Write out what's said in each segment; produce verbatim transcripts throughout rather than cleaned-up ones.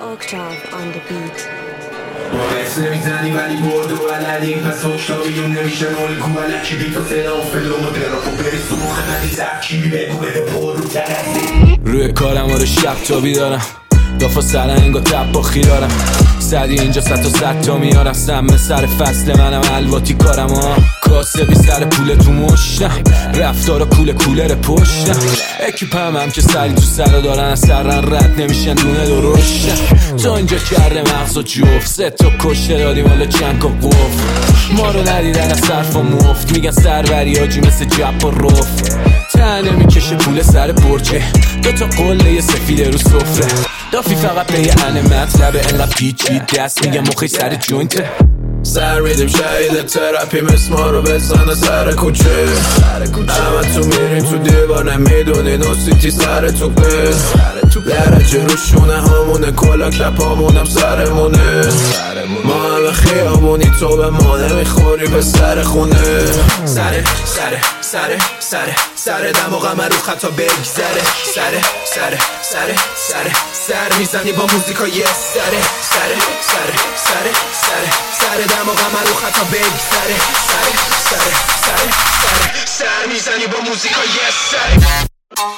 Octave on the beat. باعث نمیزنی ولی برد و بلدیم پس هشتاریون نمیشه الگو علکی بی تو صدا فلو و دراپ و بری سموخ ندی ترکیبی بگو بده پر رو ترسی روی کارم آره شب تابی دارم دافا سرنگ و تباخی دارم صدی اینجا ست و ست تا میارم سمه سر فصل منم الواتی کارم ها کاسه بی سر پول تو مشتم رفتار کوله کولر پشتم اکیپم هم که سری تو سر دارن از سرن رد نمیشن دونه درشتم تا اینجا کرده مغز و جفت سه تا کشته دادیم حالا چند کا قفل ما رو ندیدن از صرف و مفت میگن سروری آجی مثل جب و رفت تنه میکشه پول سر برچه دو تا قله سفیده رو سفره دافی فقط به یه انه مطلبه انقدر پیچی دست میگم مخی سر جوینته سر میدیم شهید تراپی مثل ما رو بزنه سر کوچه همه تو میریم تو دیوار نمیدونی نوسیتی سر توپه درجه رو شونه همونه کلا کپ همونم سرمونه ما همه خیابونی تو به ما نمیخوری به سر خونه سره سره سره سره سره دم و غمه رو خطا بگذره سره سره سره سره سر میزنی با موزیکا یه سره سره سره سره سره سره دم و غمه رو خطا بگذره سره سره سره سره سر میزنی با موزیکا یه سره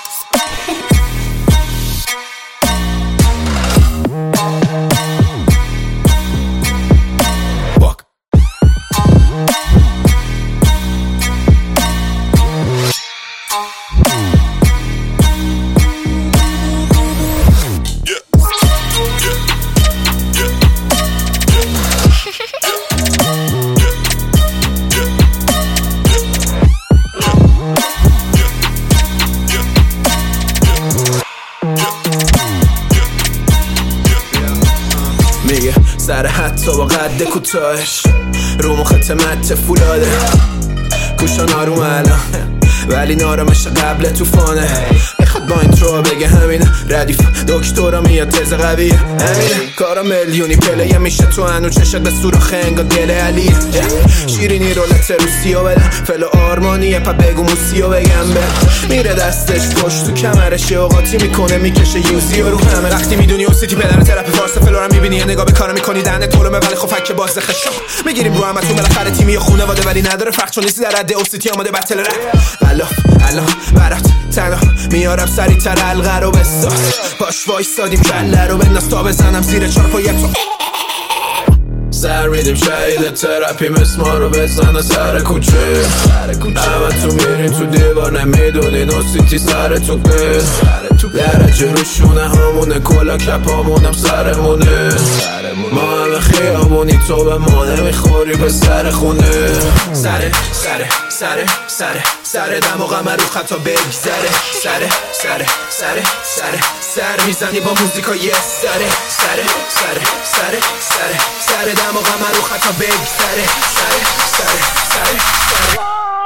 میگه سر حتی با قد کوتاهش رو مخت مت فولاده گوشان آروم الان ولی نارمش قبل توفانه میخواد با این ترو بگه همینه ردیف دکترا میاد تز قویه همینه کارا میلیونی پله میشه تو هنو چشت به سوراخ انگا دل علیه شیرینی رولت روسیو بدم فلو آرمانیه پا بگو موسیو بگم به میره دستش پشت تو کمرش اوقاتی میکنه میکشه یوزی و رو همه وقتی میدونی او سیتی پدر تراپی فارس فلو رو میبینی نگاه به کارا میکنی دهنه طولمه ولی خب فک باز خشم میگیریم رو همتون بالاخره تیمی و خانواده ولی نداره فرق چون نیستی در حد او سیتی آماده بتل رپ الاف الان برات تنها میارم سری تر حلقه رو بساز باش وایستادیم کله رو بنداز تا بزنم زیر چارپایت تو سر میدیم شهید تراپی مثل ما رو بزنه سر کوچه همه تو میریم تو دیوار نمیدونی نوسیتی سر توپه درجه رو شونه همونه کلا کپ همونم سرمونه ما همه خیابونی تو به ما نمیخوری به سر خونه سره سره سره سره سره دم و غمه رو خطا بگذره سره سره سره سره سر میزنی با موزیکا یه سره سره سره سره سره سره دم و غمه رو خطا بگذره سره سره سره سره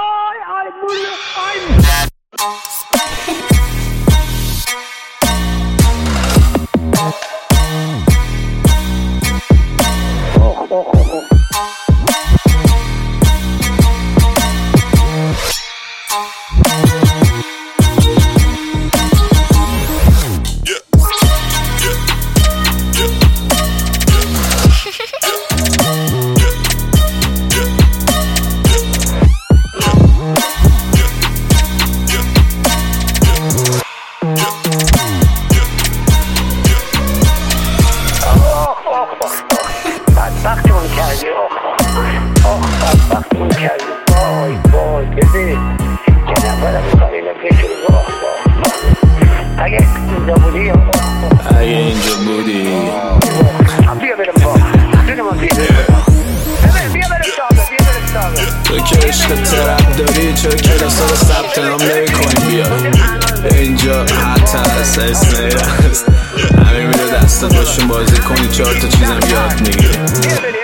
بدبختمون کردی آخ آخ بدبختمون کردی وای وای ببین که نفرم میخوام اینو فکر رو آخ آخ اگه اینجا بودی اگه اینجا بودی بیا برم با بیا برم بیا برم شابه بیا برم شابه تو که عشق ترپ داری چرا کلاس رو ثبت نام نمی کنی بیا اینجا حتی هست اسمه هست همه میره دستت باشون بازی کنی چهار تا چیزم یاد میگیری